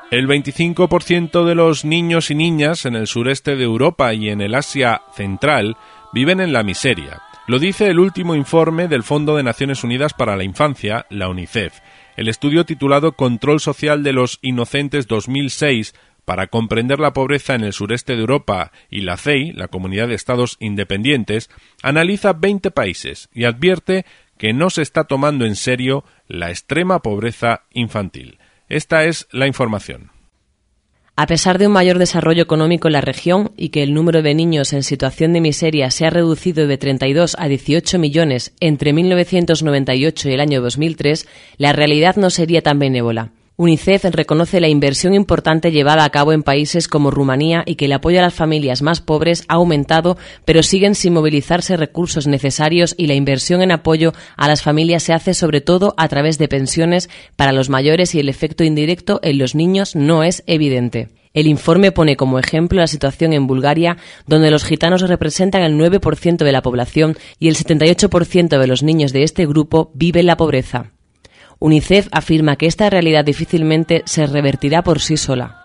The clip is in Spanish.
El 25% de los niños y niñas en el sureste de Europa y en el Asia Central viven en la miseria. Lo dice el último informe del Fondo de Naciones Unidas para la Infancia, la UNICEF. El estudio titulado Control Social de los Inocentes 2006 para comprender la pobreza en el sureste de Europa y la CEI, la Comunidad de Estados Independientes, analiza 20 países y advierte que no se está tomando en serio la extrema pobreza infantil. Esta es la información. A pesar de un mayor desarrollo económico en la región y que el número de niños en situación de miseria se ha reducido de 32 a 18 millones entre 1998 y el año 2003, la realidad no sería tan benévola. UNICEF reconoce la inversión importante llevada a cabo en países como Rumanía y que el apoyo a las familias más pobres ha aumentado, pero siguen sin movilizarse recursos necesarios y la inversión en apoyo a las familias se hace sobre todo a través de pensiones para los mayores y el efecto indirecto en los niños no es evidente. El informe pone como ejemplo la situación en Bulgaria, donde los gitanos representan el 9% de la población y el 78% de los niños de este grupo vive en la pobreza. UNICEF afirma que esta realidad difícilmente se revertirá por sí sola.